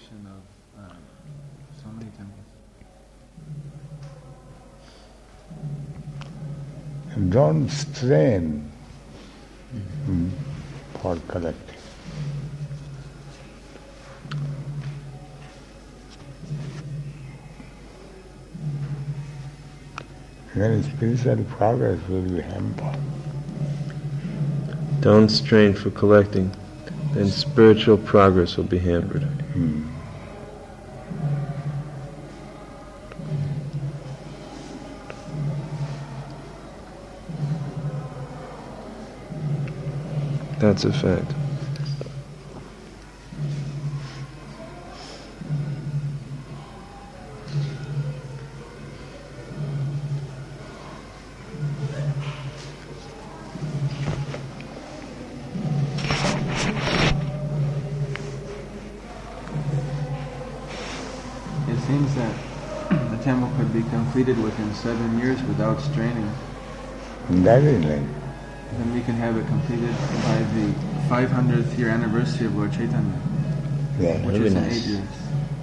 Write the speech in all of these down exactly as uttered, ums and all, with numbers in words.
destruction of um, so many temples. Don't strain mm, for collecting. Then spiritual progress will be hampered. Don't strain for collecting, then spiritual progress will be hampered. Hmm. That's a fact. It seems that the temple could be completed within seven years without straining. That is like. Then we can have it completed by the five hundredth year anniversary of Lord Chaitanya, Yeah, which very is in nice. eight years.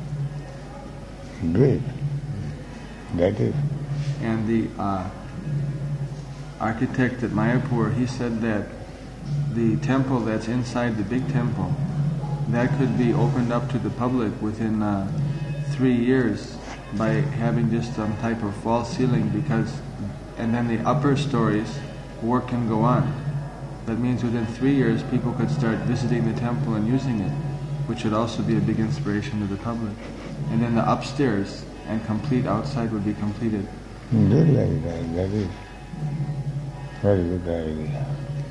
Great. That is. And the uh, architect at Mayapur, he said that the temple that's inside the big temple, that could be opened up to the public within uh, three years by having just some type of false ceiling, because, and then the upper stories, work can go on. That means within three years people could start visiting the temple and using it, which would also be a big inspiration to the public. And then the upstairs and complete outside would be completed. Good like that. That is very good idea.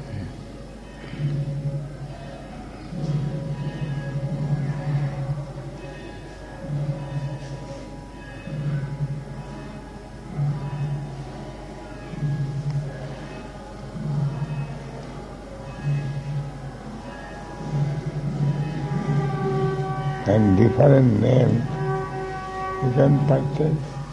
And different names you can purchase.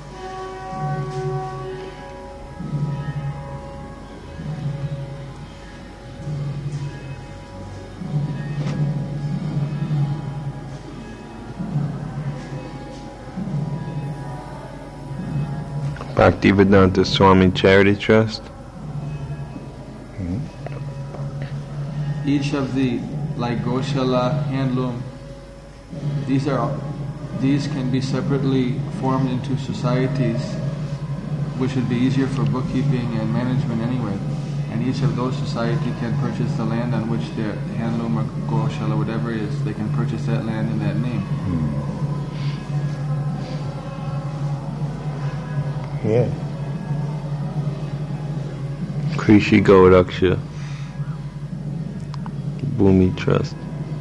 Bhaktivedanta Swami Charity Trust. Each of the, like Goshala, handloom, these are these can be separately formed into societies, which would be easier for bookkeeping and management anyway. And each of those society can purchase the land on which their handloom or Goshala, whatever it is, they can purchase that land in that name. Yes. Krishi Goraksha Bhumi Trust.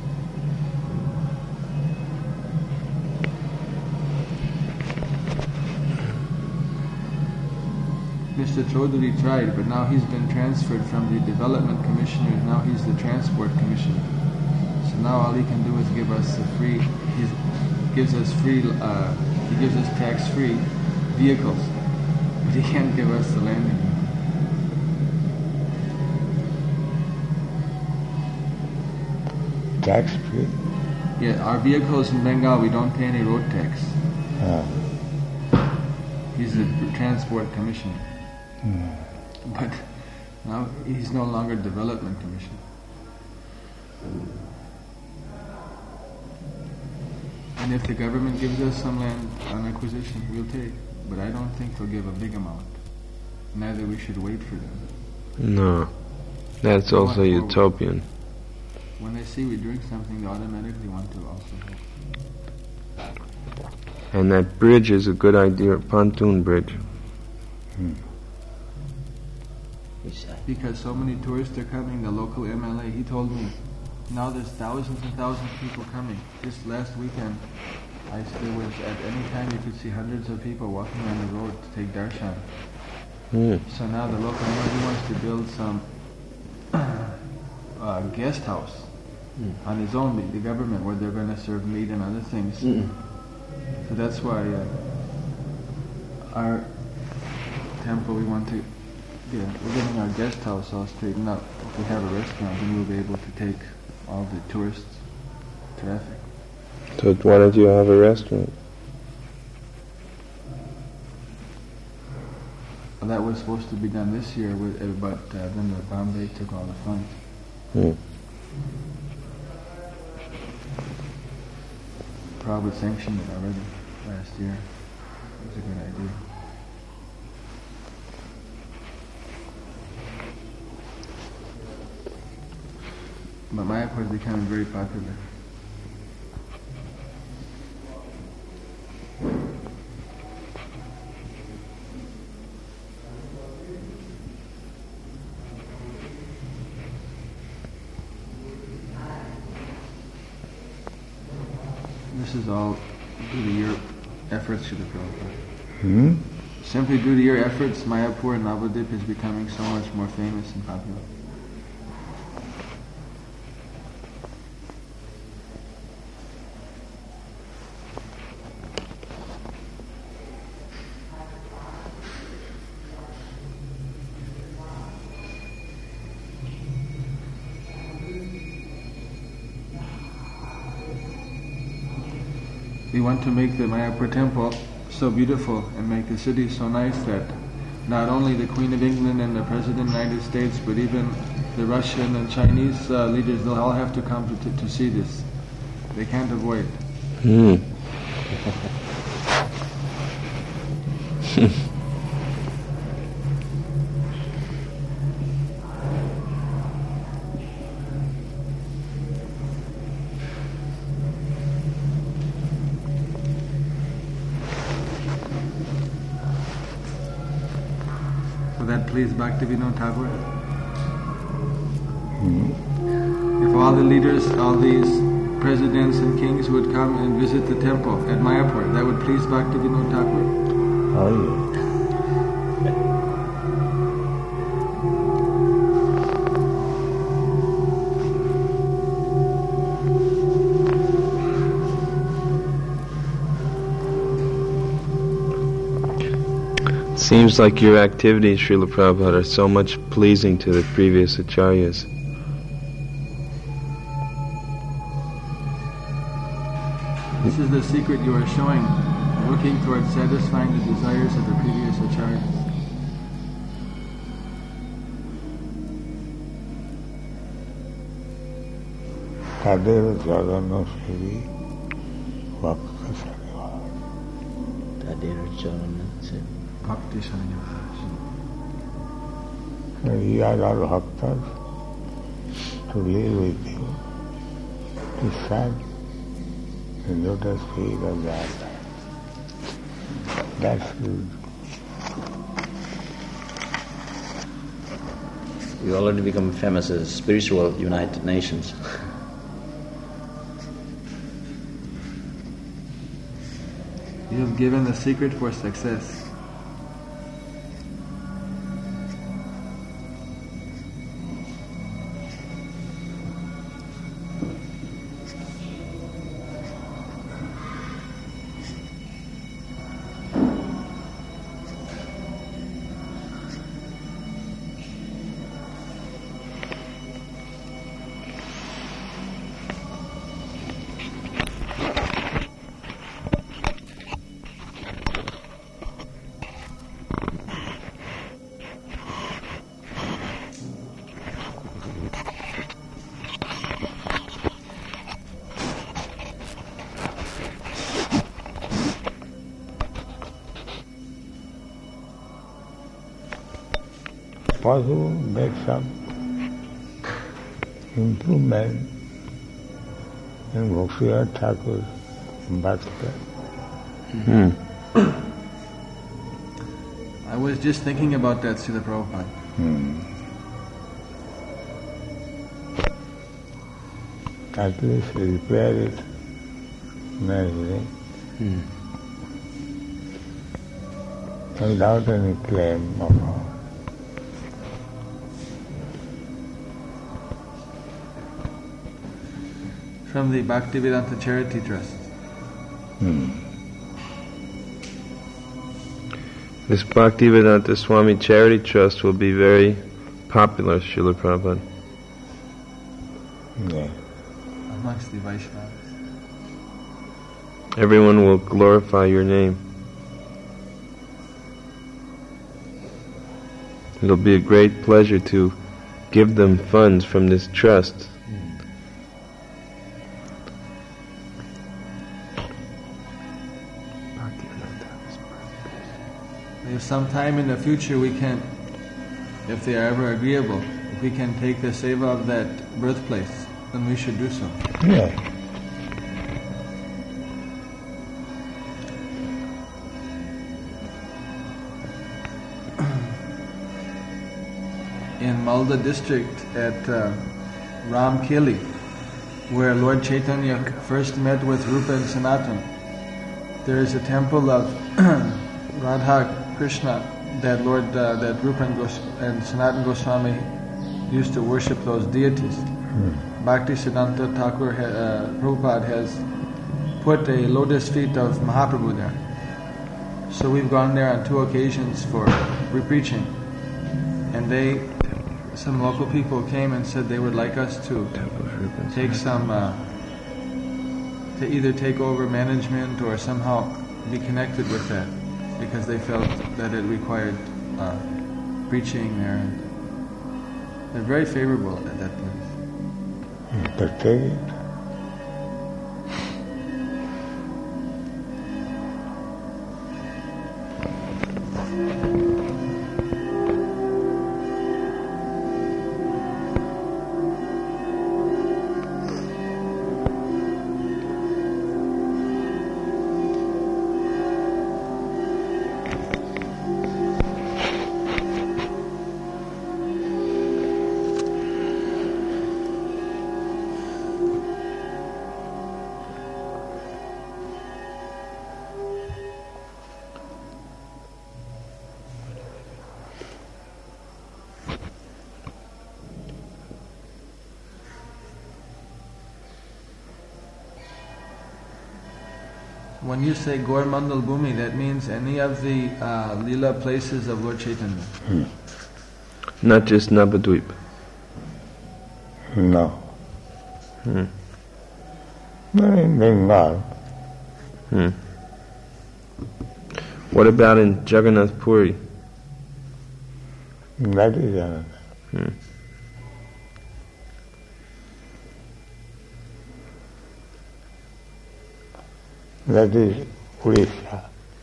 Mister Chaudhary tried, but now he's been transferred from the development commissioner, now he's the transport commissioner. So now all he can do is give us a free, he gives us free, uh, he gives us tax-free vehicles, but he can't give us the land anymore. Tax free? Yeah, our vehicles in Bengal, we don't pay any road tax. Ah. He's the transport commissioner. Hmm. But now he's no longer development commissioner. And if the government gives us some land on acquisition, we'll take. But I don't think they'll give a big amount. Neither we should wait for them. No, that's They also want forward. utopian. When they see we drink something, they automatically want to also help. And that bridge is a good idea, pontoon bridge. Hmm. Because so many tourists are coming, the local M L A, he told me, now there's thousands and thousands of people coming. This last weekend, I there was, at any time you could see hundreds of people walking on the road to take darshan. Hmm. So now the local M L A wants to build some uh, guest house Mm. on his own, the, the government, where they're going to serve meat and other things. Mm. So that's why uh, our temple, we want to, yeah, we're getting our guest house all straightened up. If we have a restaurant, then we'll be able to take all the tourist traffic. So So why don't you have a restaurant? Well, that was supposed to be done this year, with, uh, but uh, then the Bombay took all the funds. Hmm. Prabhupada sanctioned it already last year. It was a good idea. But Mayapur is becoming very popular. This is all due to your efforts, Srila Prabhupada. Hmm? Simply due to your efforts, Mayapur and Navadip is becoming so much more famous and popular. We want to make the Mayapur temple so beautiful and make the city so nice that not only the Queen of England and the President of the United States, but even the Russian and Chinese uh, leaders, they'll all have to come to, to, to see this. They can't avoid. Hmm. So that pleased Bhaktivinoda Thakur. Hmm. If all the leaders, all these presidents and kings would come and visit the temple at Mayapur, that would please Bhaktivinoda Thakur. Oh, yes. Seems like your activities, Srila Prabhupada, are so much pleasing to the previous acharyas. This is the secret you are showing, working towards satisfying the desires of the previous acharyas. Tadeva Jarana Sevi Vakta Sareva. Tadeva Jarana Sevi. Bhakti Sannivas. We are all bhaktas to live with you, to stand in lotus feet of that. That's good. You already become famous as spiritual United Nations. You have given the secret for success. Possible make some improvement in Bhaktivinoda Thakur's bhakti. Hmm. I was just thinking about that, Srila Prabhupada. Hmm. At least repair it nicely, Hmm. without any claim of ours. From the Bhaktivedanta Charity Trust. Hmm. This Bhaktivedanta Swami Charity Trust will be very popular, Srila Prabhupada. Yeah. Amongst the Vaishnavas. Everyone will glorify your name. It'll be a great pleasure to give them funds from this trust. If sometime in the future we can, if they are ever agreeable, if we can take the seva of that birthplace, then we should do so. Yeah. In Malda district at uh, Ramkeli, where Lord Chaitanya first met with Rupa and Sanatana, there is a temple of Radha Krishna that Lord, uh, that Rupa and, Gos- and Sanatana Goswami used to worship those deities. Hmm. Bhakti Siddhanta Thakur, ha- uh, Prabhupada has put a lotus feet of Mahaprabhu there. So we've gone there on two occasions for re-preaching. And they, some local people came and said they would like us to take some, uh, to either take over management or somehow be connected with that, because they felt that it required uh, preaching there. They're very favorable at that place. To take it. When you say Gaur Mandal Bhumi, that means any of the uh, Leela places of Lord Chaitanya. Hmm. Not just Navadvip. No. Hmm. Not in Bengal. Hmm. What about in Jagannath Puri? That is another. Hmm. That is Odisha.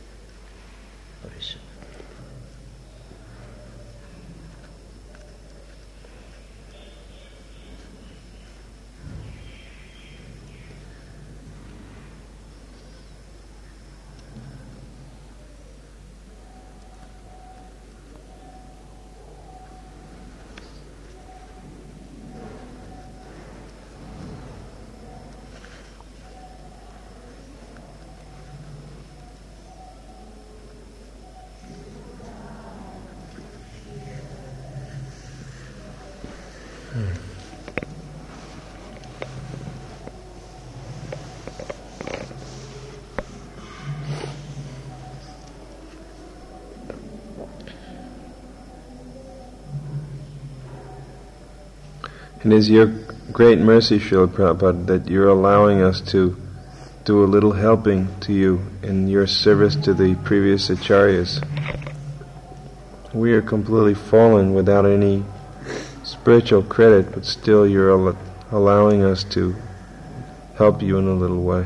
It is your great mercy, Srila Prabhupada, that you're allowing us to do a little helping to you in your service to the previous acharyas. We are completely fallen without any spiritual credit, but still you're al- allowing us to help you in a little way.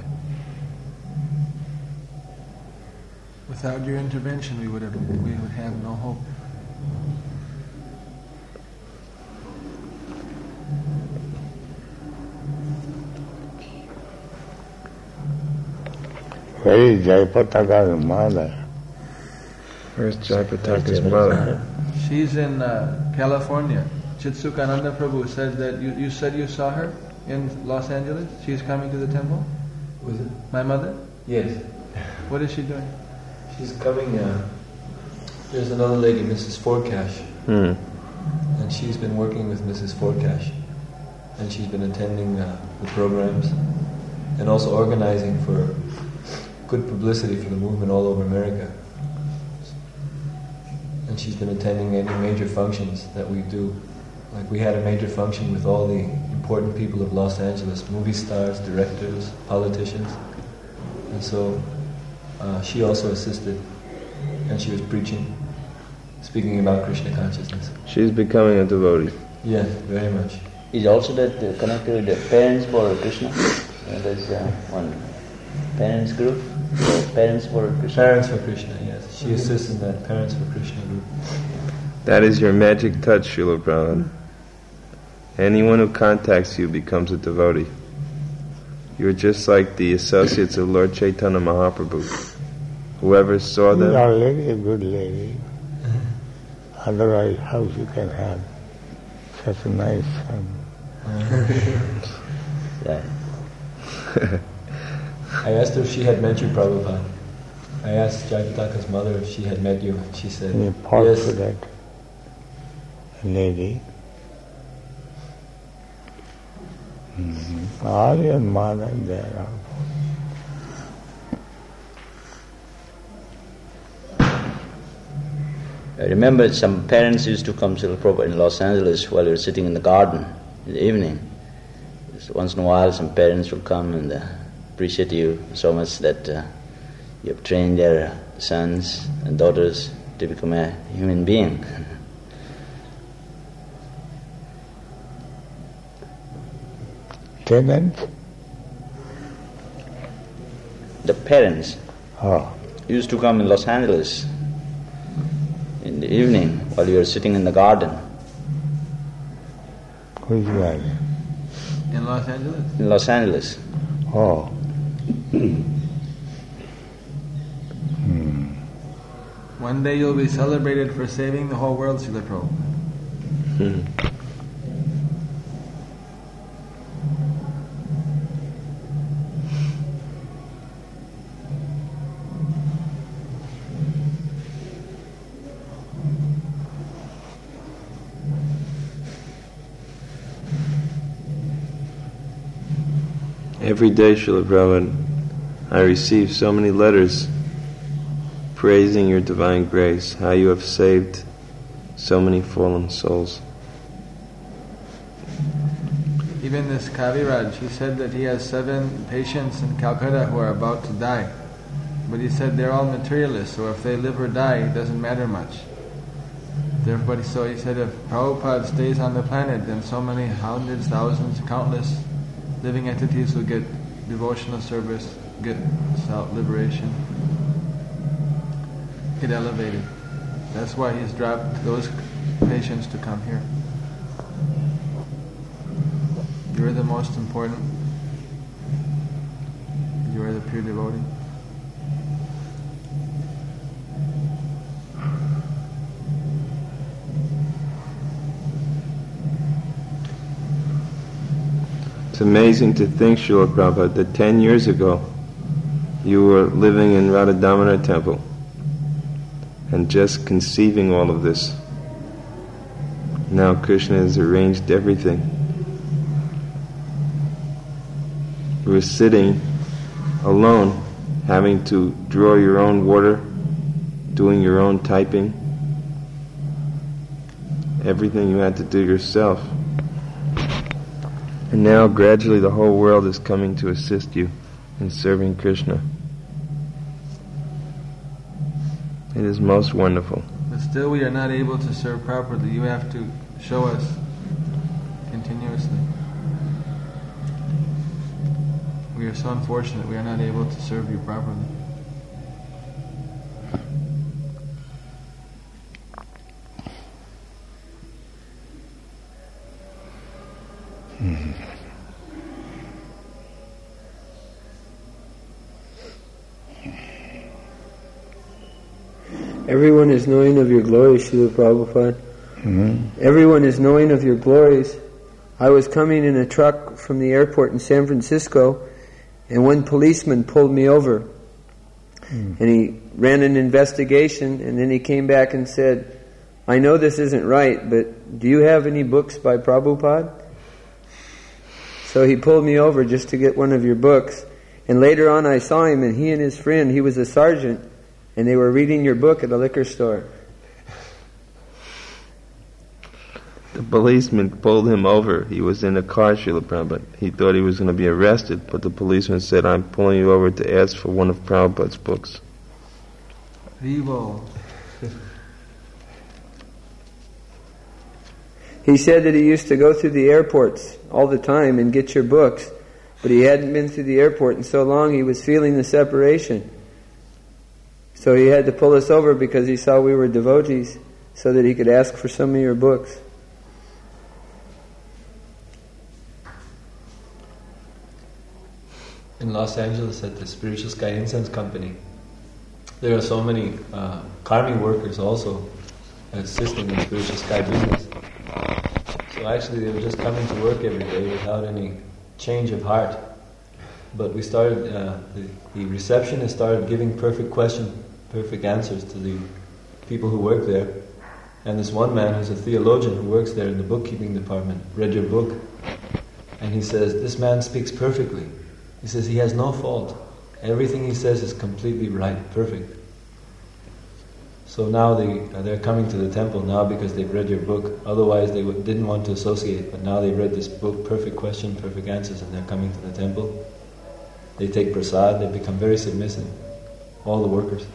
Without your intervention, we would have, we would have no hope. Where is Jayapataka's mother? Where's Jayapataka's mother? She's in uh, California. Chitsukananda Prabhu said that you, you said you saw her in Los Angeles. She's coming to the temple. Was it? My mother? Yes. What is she doing? She's coming, uh, there's another lady, Missus Forcash, Hmm. and she's been working with Missus Forcash, and she's been attending uh, the programs, and also organizing for good publicity for the movement all over America. And she's been attending any major functions that we do. Like we had a major function with all the important people of Los Angeles, movie stars, directors, politicians. and so uh, she also assisted, and she was preaching, speaking about Krishna consciousness. She's becoming a devotee. Yes, very much. Is also that uh, connected with the Parents for Krishna? Uh, there's uh, one parents group, so Parents for Krishna. Parents for Krishna, yes. She assists in that Parents for Krishna group. That is your magic touch, Srila Prabhupada. Anyone who contacts you becomes a devotee. You're just like the associates of Lord Chaitanya Mahaprabhu. Whoever saw them... She's already a good lady. Otherwise, how she can have such a nice son? Yeah. I asked her if she had met you, Prabhupada. I asked Jayapataka's mother if she had met you. She said, Can you pause yes. for that lady? Mm-hmm. All your mother there. I remember some parents used to come to Prabhupada in Los Angeles while we were sitting in the garden in the evening. So once in a while some parents will come and uh, appreciate you so much that uh, you have trained their sons and daughters to become a human being. Tenants? The parents Oh. used to come in Los Angeles in the evening while you were sitting in the garden. Which garden? In Los Angeles? In Los Angeles. Oh. One day you'll be celebrated for saving the whole world, Srila Prabhupada. Every day, Srila Prabhupada, I receive so many letters praising your divine grace, how you have saved so many fallen souls. Even this Kaviraj, he said that he has seven patients in Calcutta who are about to die. But he said they're all materialists, so if they live or die, it doesn't matter much. Therefore, so he said if Prabhupada stays on the planet, then so many hundreds, thousands, countless living entities will get devotional service, get self-liberation, get elevated. That's why he's dropped those patients to come here. You're the most important. You are the pure devotee. It's amazing to think, Srila Prabhupada, that ten years ago you were living in Radha Damodar temple and just conceiving all of this. Now Krishna has arranged everything. You were sitting alone, having to draw your own water, doing your own typing. Everything you had to do yourself. And now gradually the whole world is coming to assist you in serving Krishna. It is most wonderful. But still we are not able to serve properly. You have to show us continuously. We are so unfortunate we are not able to serve you properly. Everyone is knowing of your glories, Srila Prabhupada. Mm-hmm. Everyone is knowing of your glories. I was coming in a truck from the airport in San Francisco, and one policeman pulled me over. Mm. And he ran an investigation, and then he came back and said, I know this isn't right, but do you have any books by Prabhupada? So he pulled me over just to get one of your books. And later on I saw him, and he and his friend, he was a sergeant, and they were reading your book at a liquor store. The policeman pulled him over. He was in a car, Srila Prabhupada. He thought he was going to be arrested, but the policeman said, I'm pulling you over to ask for one of Prabhupada's books. Evil. He said that he used to go through the airports all the time and get your books, but he hadn't been through the airport in so long he was feeling the separation. So he had to pull us over because he saw we were devotees so that he could ask for some of your books. In Los Angeles at the Spiritual Sky Incense Company, there are so many uh, karmi workers also assisting in Spiritual Sky business. So actually they were just coming to work every day without any change of heart. But we started, uh, the, the receptionist started giving perfect question, perfect answers to the people who work there. And this one man who's a theologian who works there in the bookkeeping department read your book. And he says, this man speaks perfectly. He says he has no fault. Everything he says is completely right, perfect. So now they, uh, they're coming to the temple now because they've read your book. Otherwise they w- didn't want to associate, but now they've read this book, perfect question, perfect answers, and they're coming to the temple. They take prasad, they become very submissive, all the workers.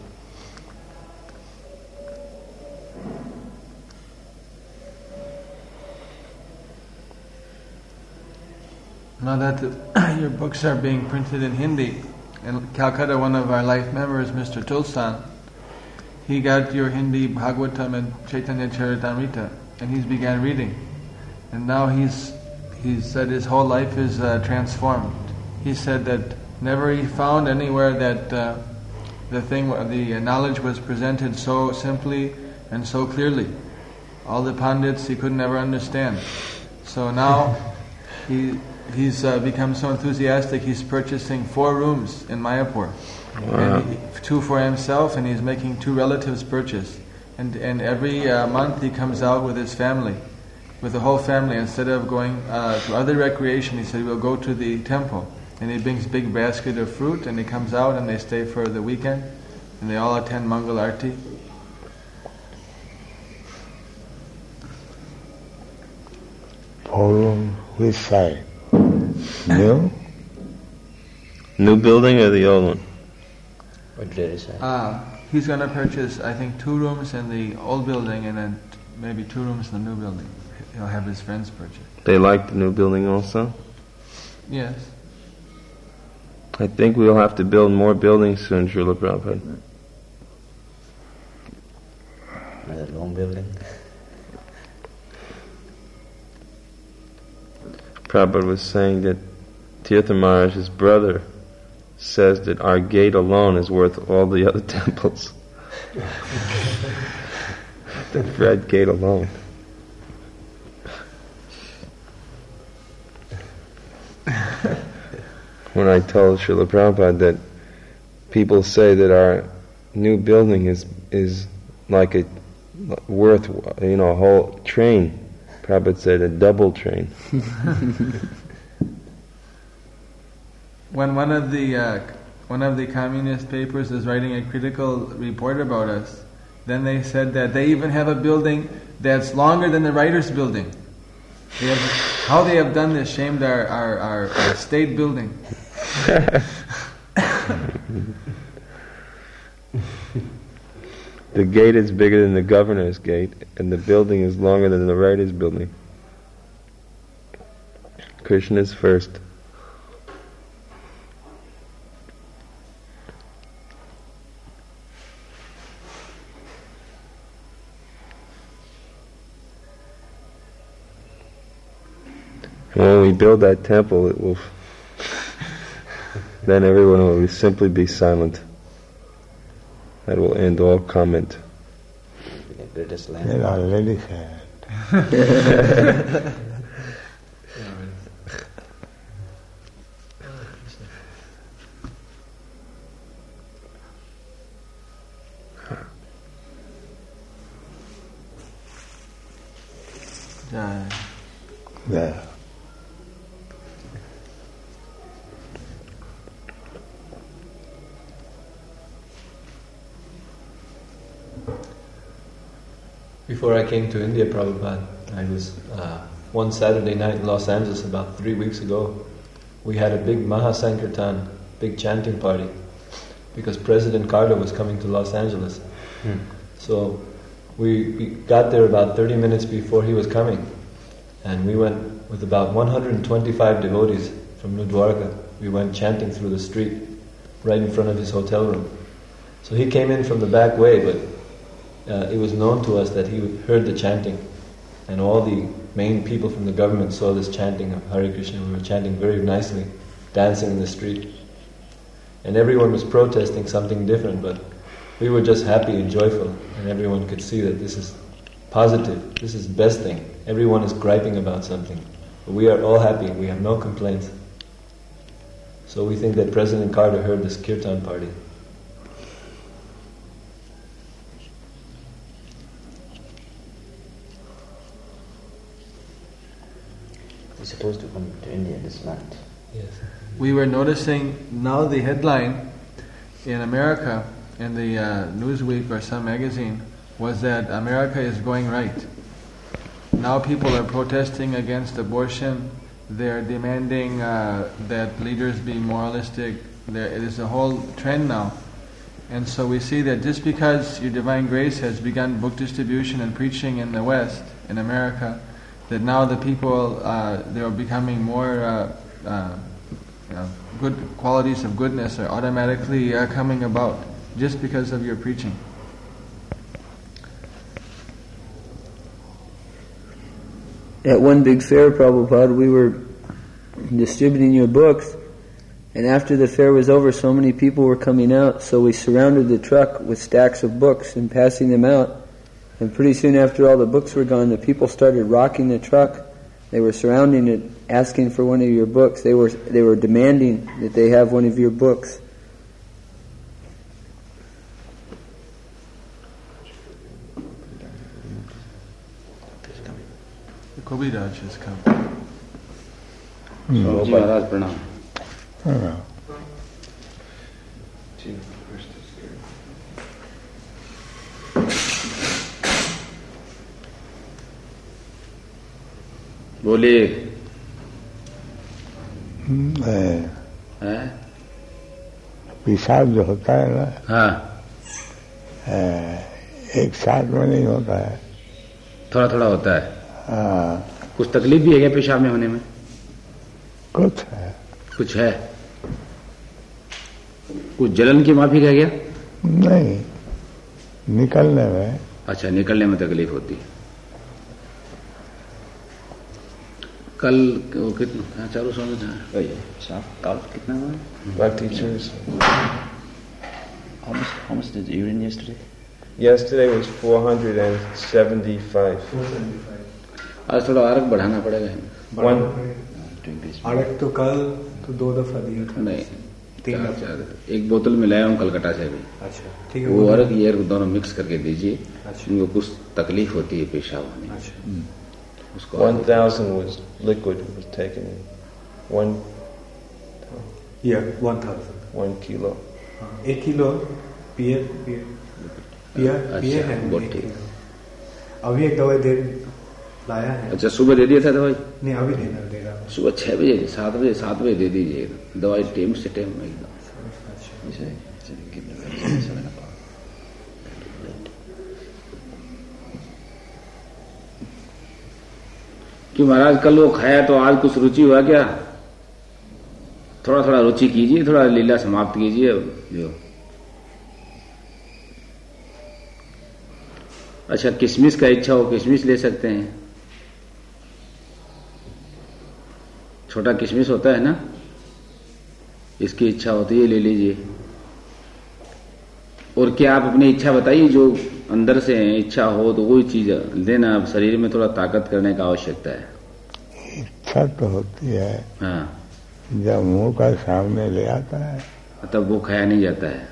Now that the, your books are being printed in Hindi, in Calcutta, one of our life members, Mister Tulsan, he got your Hindi Bhagavatam and Chaitanya Charitamrita, and he's began reading. And now he's he said his whole life is uh, transformed. He said that never he found anywhere that uh, the thing, the knowledge was presented so simply and so clearly. All the pundits he could never understand. So now he he's uh, become so enthusiastic. He's purchasing four rooms in Mayapur. Wow. And he, two for himself, and he's making two relatives purchase. And and every uh, month he comes out with his family, with the whole family. Instead of going uh, to other recreation, he said we'll go to the temple. And he brings big basket of fruit, and he comes out, and they stay for the weekend, and they all attend Mangal Arti. Four room, which side? New? New building or the old one? What did he say? Uh, he's going to purchase, I think, two rooms in the old building, and then t- maybe two rooms in the new building. He'll have his friends purchase. They like the new building also? Yes. I think we'll have to build more buildings soon, Srila Prabhupada. Another long building. Prabhupada was saying that Tirtha Maharaj's brother says that our gate alone is worth all the other temples. The Fred gate alone. When I told Srila Prabhupada that people say that our new building is is like a worth, you know, a whole train, Prabhupada said a double train. When one of the uh, one of the communist papers is writing a critical report about us, then they said that they even have a building that's longer than the writer's building. They have, how they have done this shamed our, our, our, our state building. The gate is bigger than the governor's gate, and the building is longer than the writer's building. Krishna's first. When we build that temple, it will. Then everyone will simply be silent. That will end all comment. Greatest They land. already said. Uh, There. Before I came to India, Prabhupada, I was uh, one Saturday night in Los Angeles about three weeks ago. We had a big Mahasankirtan, big chanting party, because President Carter was coming to Los Angeles. Hmm. So we, we got there about thirty minutes before he was coming, and we went with about one hundred twenty-five devotees from New Dwarka. We went chanting through the street, right in front of his hotel room. So he came in from the back way, but uh, it was known to us that he heard the chanting, and all the main people from the government saw this chanting of Hare Krishna. We were chanting very nicely, dancing in the street. And everyone was protesting something different, but we were just happy and joyful, and everyone could see that this is positive, this is the best thing. Everyone is griping about something, but we are all happy, we have no complaints. So we think that President Carter heard this kirtan party. He's supposed to come to India this month. Yes. We were noticing now the headline in America, in the uh, Newsweek or some magazine, was that America is going right. Now people are protesting against abortion. They're demanding uh, that leaders be moralistic. There, it is a whole trend now. And so we see that just because Your Divine Grace has begun book distribution and preaching in the West, in America, that now the people, uh, they're becoming more uh, uh, you know, good qualities of goodness are automatically uh, coming about just because of your preaching. At one big fair, Prabhupada, we were distributing your books, and after the fair was over, so many people were coming out, so we surrounded the truck with stacks of books and passing them out. And pretty soon after all the books were gone, the people started rocking the truck. They were surrounding it, asking for one of your books. They were they were demanding that they have one of your books. The Kobiraj has come. Oh, Maharaj, pranam. हाँ, बोलिए। है, हैं? पेशाब जो होता है ना, हाँ, है, एक साथ में नहीं होता है। थोड़ा थोड़ा होता है। हाँ, कुछ तकलीफ भी है क्या पेशाब में होने में? कुछ है, कुछ है। कुछ जलन की माफी रह गया? नहीं, निकलने में। अच्छा, निकलने में तकलीफ होती है। कल वो कितना चारों सौ में था? Kal kitna hua? Five teachers. How much, how much did you urine yesterday? Yesterday was four hundred seventy-five. आज थोड़ा आरक बढ़ाना पड़ेगा। One. आरक तो कल तो दो दफा दिया था। नहीं, तीन चार चार एक बोतल में लाया हूँ कलकत्ता से भी। अच्छा, ठीक है। वो अरक ये अरक दोनों मिक्स करके दीजिए। अच्छा। उनको कुछ तकलीफ होती है पेशाब होने में। अच्छा। उसको One thousand was liquid was taken in. One. Yeah, one thousand. One kilo. एक किलो पिए पिए पिया पिए है बहुत एक ठीक। किलो। अभी एक दवाई दे लाया है। अच्छा, सुबह दे दिया था दवाई? नहीं, अभी देना दे रहा हूँ। सुबह छह बजे सात बजे सात बजे दे दीजिए दवाई, टाइम से टाइम में एकदम। कि महाराज कल वो खाया तो आज कुछ रुचि हुआ क्या? थोड़ा थोड़ा रुचि कीजिए, थोड़ा लीला समाप्त कीजिए। जो अच्छा, किशमिश का इच्छा हो किशमिश ले सकते हैं। छोटा किशमिश होता है ना, इसकी इच्छा होती है ले लीजिए। और क्या आप अपनी इच्छा बताइए, जो अंदर से इच्छा हो तो वही चीज लेना। अब शरीर में थोड़ा ताकत करने का आवश्यकता है। इच्छा तो होती है, हाँ, जब मुंह का सामने ले आता है तब वो खाया नहीं जाता है।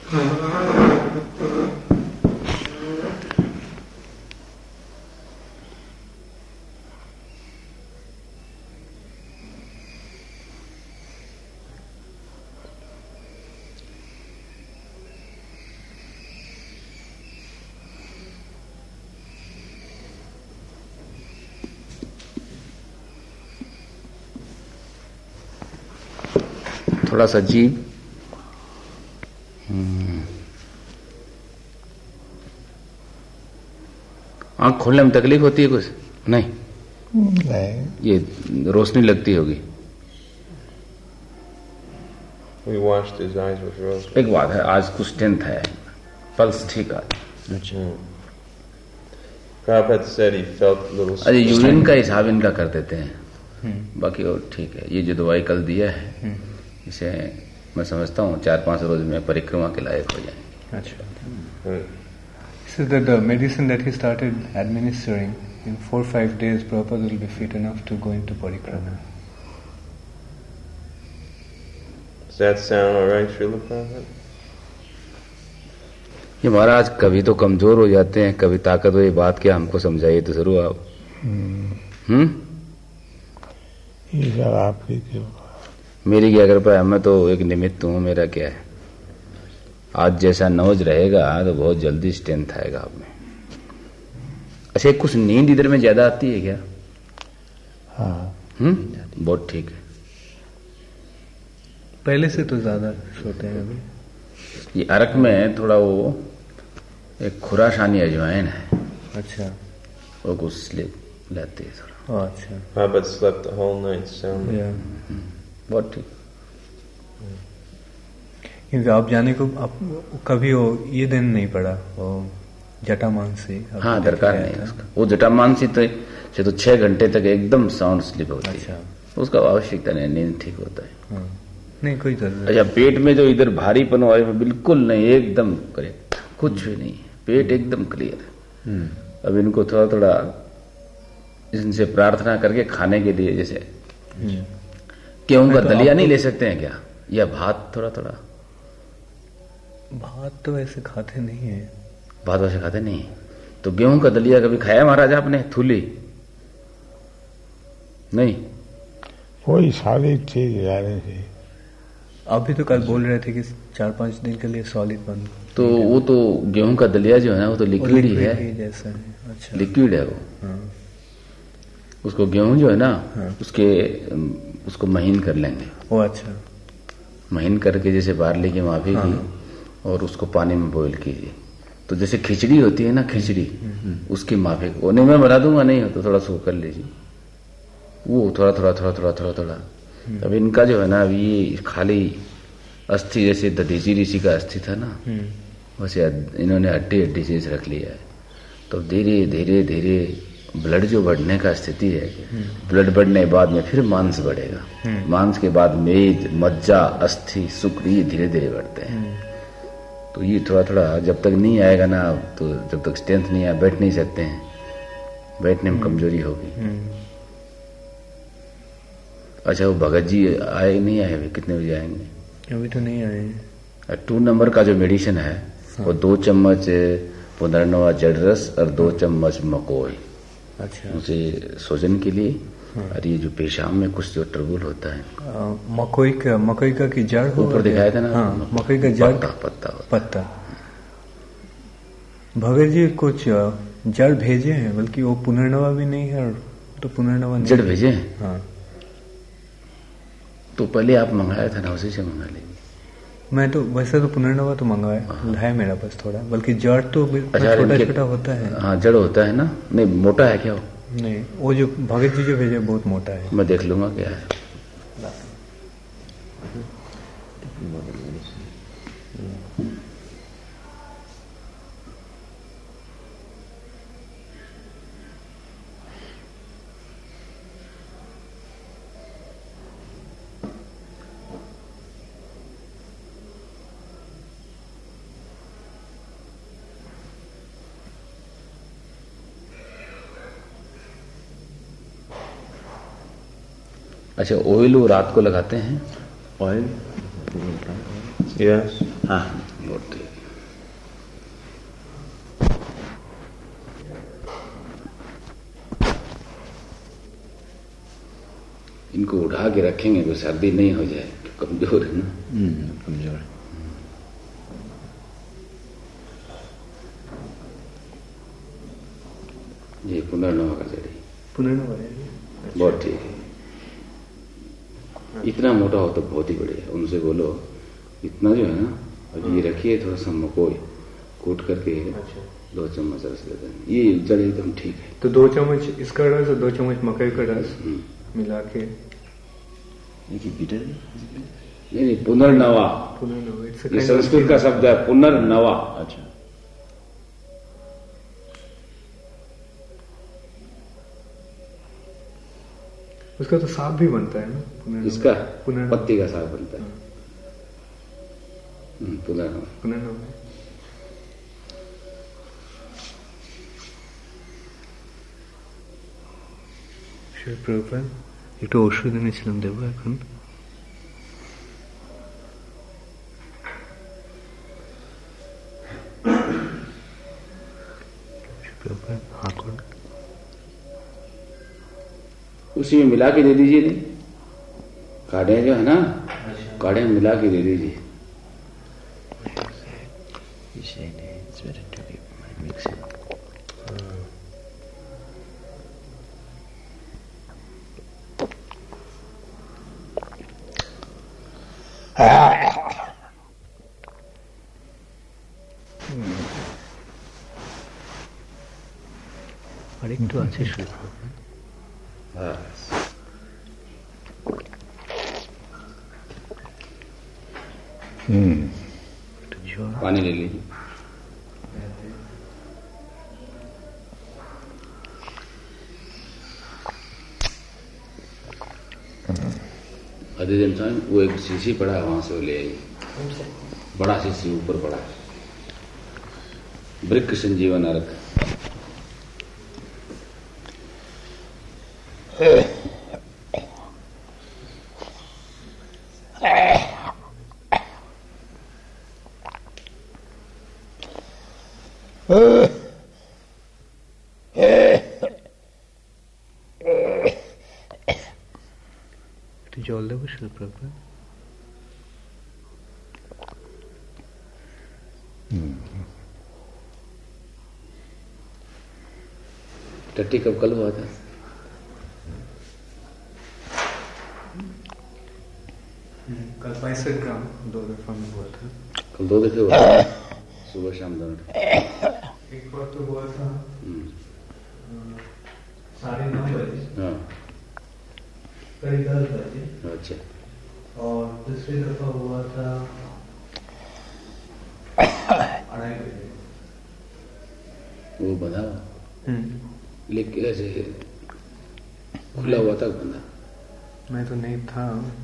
थोड़ा सा अजीब। आंख खोलने में तकलीफ होती है कुछ? नहीं, नहीं। ये रोशनी लगती होगी। We washed his eyes with rose. एक बात है, आज कुछ स्ट्रेंथ है, पल्स ठीक है। अच्छा। Prabhupada said he felt a little. अरे यूरिन का हिसाब इनका कर देते हैं, बाकी और ठीक है। ये जो दवाई कल दिया है, इसे मैं समझता हूँ चार पांच रोज में परिक्रमा के लायक हो जाएंगे। अच्छा। So that the medicine that he started administering in four five days, Prabhupada will be fit enough to go into parikrama. Does that sound all right, Srila Prabhupada? ये महाराज कभी तो कमजोर हो जाते हैं, कभी ताकत हो। ये बात क्या हमको समझाइए तो जरूर आप। हम्म ये सब आपकी कृपा। मेरी क्या कृपा है, मैं तो एक निमित्त हूँ। मेरा क्या है, आज जैसा नौज रहेगा तो बहुत जल्दी स्ट्रेंथ आएगा आप में। अच्छा, कुछ नींद इधर में ज्यादा आती है क्या? हाँ। हम्म बहुत ठीक है। पहले से तो ज्यादा सोते हैं अभी। ये अर्क में थोड़ा वो एक खुराशानी अजवाइन है। अच्छा। वो कुछ स्लिप लाती है थोड़ा। oh, अच्छा। Prabhupada slept the whole night soundly. Yeah. बहुत ठीक। क्योंकि आप जाने को आप कभी वो ये दिन नहीं पड़ा वो जटामानसी। हाँ, दरकार नहीं है उसका। वो जटामानसी तो से तो छह घंटे तक एकदम साउंड स्लिप होती अच्छा। है, उसका आवश्यकता नहीं, नींद ठीक होता है। हाँ। नहीं कोई जरूरत। अच्छा, पेट में जो इधर भारीपन हो है बिल्कुल नहीं, एकदम करेक्ट, कुछ भी नहीं, पेट एकदम क्लियर है। अब इनको थोड़ा थोड़ा इनसे प्रार्थना करके खाने के लिए, जैसे गेहूं का दलिया नहीं ले सकते हैं क्या, या भात थोड़ा थोड़ा? भात तो ऐसे खाते नहीं है। भात वैसे खाते नहीं, तो गेहूं का दलिया कभी खाया महाराज आपने? थूली नहीं, कोई सारी चीज जाने से। अभी तो कल बोल रहे थे कि चार पांच दिन के लिए सॉलिड बंद। तो वो तो गेहूं का दलिया जो है ना, वो तो लिक्विड ही है, जैसा है। अच्छा। लिक्विड है वो। हाँ। उसको गेहूं जो है ना, हाँ। उसके उसको महीन कर लेंगे। ओ अच्छा। महीन करके जैसे बार्ली की माफी हाँ। की और उसको पानी में बॉईल कीजिए, तो जैसे खिचड़ी होती है ना, खिचड़ी उसकी माफी को नहीं मैं बना दूंगा, नहीं हो तो थोड़ा सो कर लीजिए, वो थोड़ा थोड़ा थोड़ा थोड़ा थोड़ा थोड़ा। अब इनका जो है ना, अभी ये खाली अस्थि, जैसे दधीची ऋषि का अस्थि था ना, वैसे इन्होंने हड्डी हड्डी चीज रख लिया है। तो धीरे धीरे धीरे ब्लड जो बढ़ने का स्थिति है, ब्लड बढ़ने के बाद में फिर मांस बढ़ेगा, मांस के बाद मेद, मज्जा, अस्थि, शुक्र, ये धीरे धीरे बढ़ते हैं। तो ये थोड़ा थोड़ा जब तक नहीं आएगा ना, तो जब तक स्ट्रेंथ नहीं आया, बैठ नहीं सकते हैं, बैठने में कमजोरी होगी। अच्छा, वो भगत जी आए नहीं आए अभी? कितने बजे आएंगे? अभी तो नहीं आए हैं। टू नंबर का जो मेडिसिन है, वो दो चम्मच पुनर्नवा जड़ रस और दो चम्मच मकोई, अच्छा, उसे सोजन के लिए। और ये जो पेशाब में कुछ जो ट्रबुल होता है, आ, मकोई का मकोई का की जड़ ऊपर दिखाया था ना। हाँ, मकोई का जड़, पत्ता पत्ता पत्ता। भगत जी कुछ जड़ भेजे हैं, बल्कि वो पुनर्नवा भी नहीं है, और तो पुनर्नवा जड़ भेजे हैं। हाँ, तो पहले आप मंगाया था ना, उसी से मंगा लीजिए। मैं तो वैसे तो पुनर्नवा तो मंगवाया है मेरा पास थोड़ा, बल्कि जड़ तो अच्छा, छोटा छोटा होता है। हाँ, जड़ होता है ना, नहीं मोटा है क्या वो? नहीं, वो जो भगत जी जो भेजे बहुत मोटा है। मैं देख लूंगा क्या है। अच्छा, ऑयल वो रात को लगाते हैं? Oil Yes. हाँ बहुत ठीक। इनको उठा के रखेंगे तो सर्दी नहीं हो जाए, कमजोर है ना। कमजोर है। ये पुनर्नवा का जड़ी पुनर्नवा है बहुत ठीक है। इतना मोटा हो तो बहुत ही बढ़िया। उनसे बोलो इतना जो है ना, अब ये रखिए थोड़ा सा मकोई कूट करके दो चम्मच रस ले देंगे, ये जड़ एकदम ठीक है। तो दो चम्मच इसका रस और दो चम्मच मकई का रस मिला के। नहीं नहीं पुनर्नवा, पुनर्नवा ये संस्कृत का शब्द है पुनर्नवा। अच्छा। उसका तो साग भी बनता है ना। इसका पत्ती का साग बनता है। पुनर्नवा पुनर्नवा শিল প্রভুপাদ একটু ওষুধ এনেছিলাম, দেবো এখন? हाँ करो। उसी में मिला के दे दीजिए। नहीं काढ़े जो है ना, काढ़े में मिला के दे दीजिए। আর একটু আছে শুধু। पानी ले लीजिए। अधिदेव साहब वो एक शीशी पड़ा है, वहां से वो ले आइए। बड़ा शीशी ऊपर पड़ा है, वृक्ष संजीवन अर्क। জল দেবো শিল প্রভুপাদ? टट्टी कब कल हुआ था? कल पैंसठ ग्राम दो दफा में हुआ था। कल दो दफे हुआ था, सुबह शाम दोनों। एक बार तो हुआ था साढ़े नौ बजे, हाँ करीब दस बजे। अच्छा। और दूसरी दफा हुआ था अढ़ाई बजे। वो बंधा लेकिन ऐसे खुला हुआ था बंधा? मैं तो नहीं था।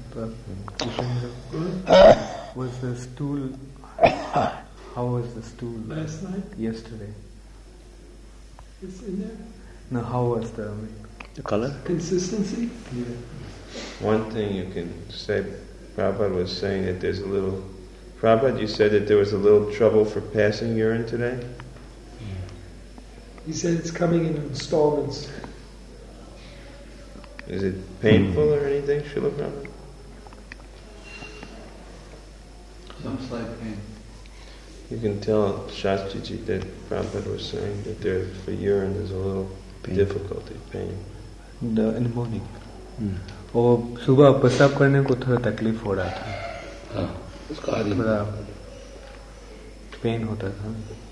Was the stool? How was the stool last night? Yesterday. It's in there. No, how was the the color? Consistency? Yeah. One thing you can say, Prabhupada was saying that there's a little, Prabhupada, you said that there was a little trouble for passing urine today? He said it's coming in installments. Is it painful or anything, Srila Prabhupada? Some slight pain. You can tell Shastriji that Prabhupada was saying that there, for urine, there's a little pain. difficulty, pain. The, in the morning. वो सुबह पेशाब करने को थोड़ा तकलीफ हो रहा था। हाँ, उसका आदि थोड़ा पेन होता था।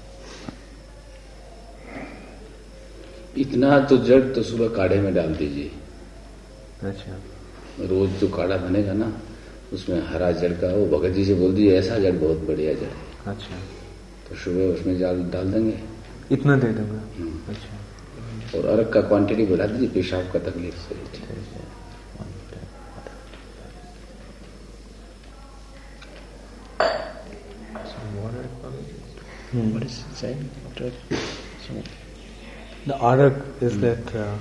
इतना तो जड़ तो सुबह काढ़े में डाल दीजिए। अच्छा। रोज जो काढ़ा बनेगा ना, उसमें हरा जड़ का, वो भगत जी से बोल दीजिए ऐसा जड़ बहुत बढ़िया जड़ है। अच्छा। तो सुबह उसमें जाल डाल देंगे। इतना दे दूंगा। अच्छा। और अर्क का क्वांटिटी बढ़ा दीजिए, पेशाब का तकलीफ से। Hmm. What is it saying? The arak is hmm. that uh,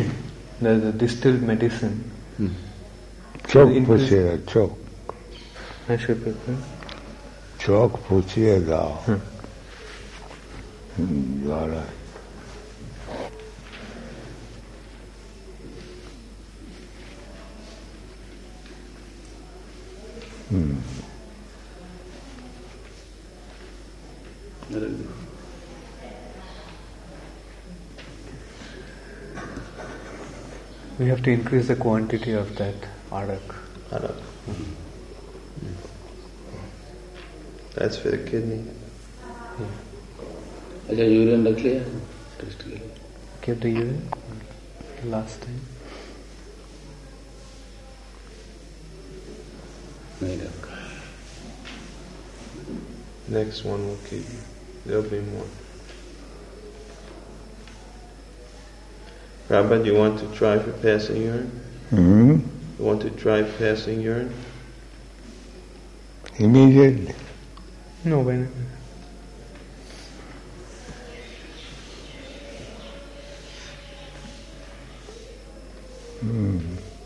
the, the distilled medicine. Hmm. Choke, pussy, choke. I should be good. चौक पूछिएगा द्वारा We have to increase the quantity of that arak. Arak. That's for the kidney. अच्छा urine रख लिया test के लिए Give the urine last time. नहीं रखा Next one will keep. There'll be more. Prabhupada, you want to try for passing urine? Hmm? You want to try passing urine? Immediately. No, when Hmm.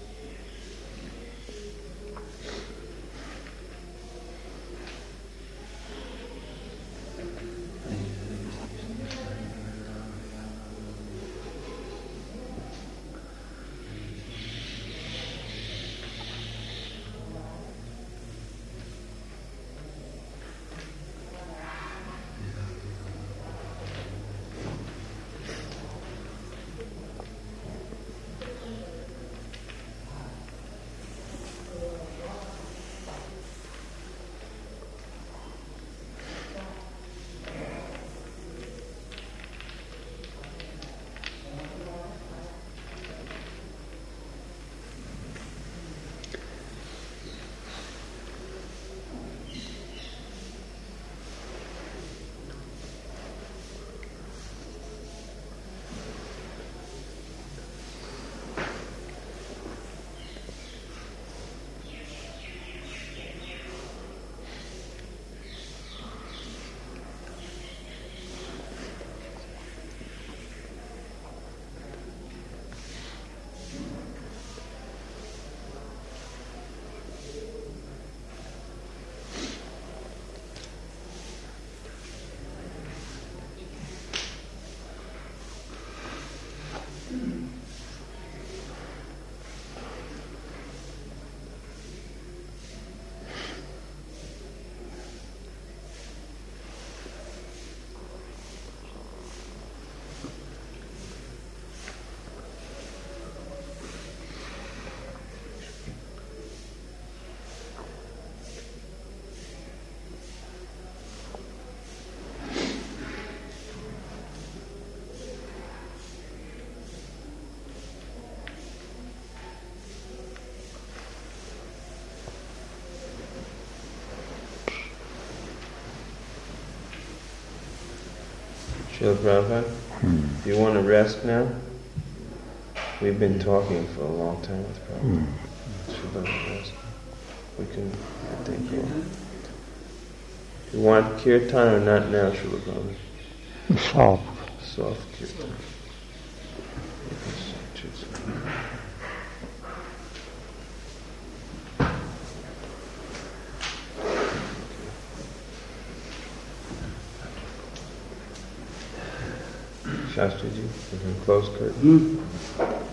Srila Prabhupada, Hmm. do you want to rest now? We've been talking for a long time with Prabhupada. Hmm. Srila rest. We can, I think, go. You want kirtan or not now, Srila Prabhupada? Soft. Soft kirtan. Shastriji, you can close curtain. Hmm.